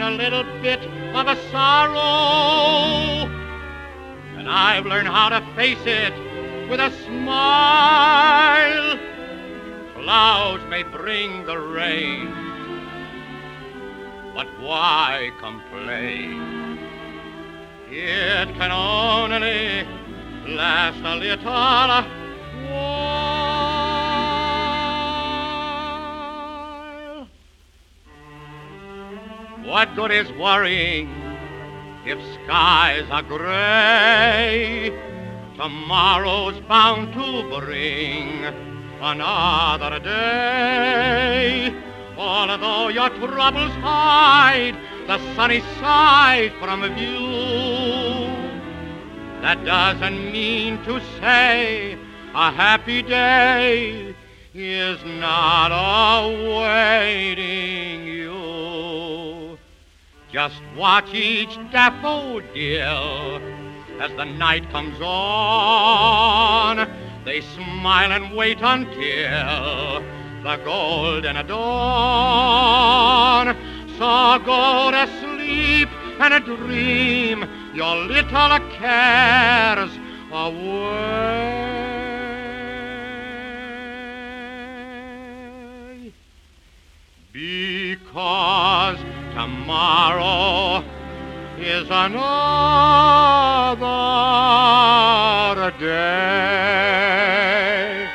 a little bit of a sorrow, and I've learned how to face it with a smile. Clouds may bring the rain, but why complain? It can only last a little while. What good is worrying if skies are gray? Tomorrow's bound to bring another day. Although your troubles hide the sunny side from view, that doesn't mean to say a happy day is not awaiting you. Just watch each daffodil as the night comes on. They smile and wait until the golden dawn. So go to sleep and dream your little cares away. Because tomorrow is another day.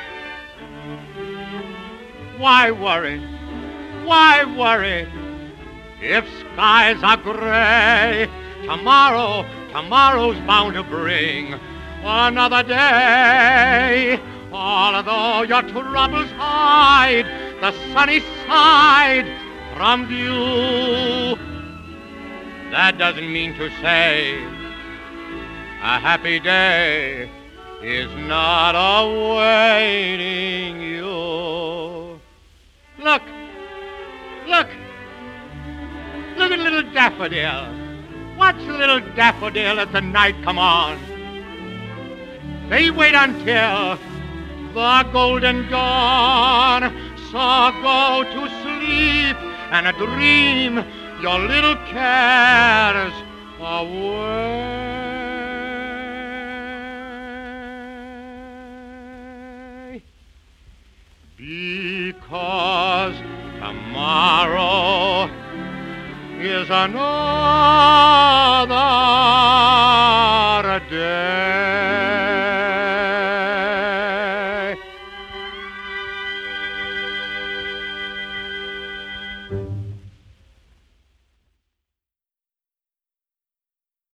Why worry? Why worry if skies are gray? Tomorrow's bound to bring another day. Although your troubles hide the sunny side from view, that doesn't mean to say a happy day is not awaiting you. Look at little daffodil. Watch the little daffodil as the night come on. They wait until the golden dawn. So go to sleep and dream your little cares away. Because tomorrow is another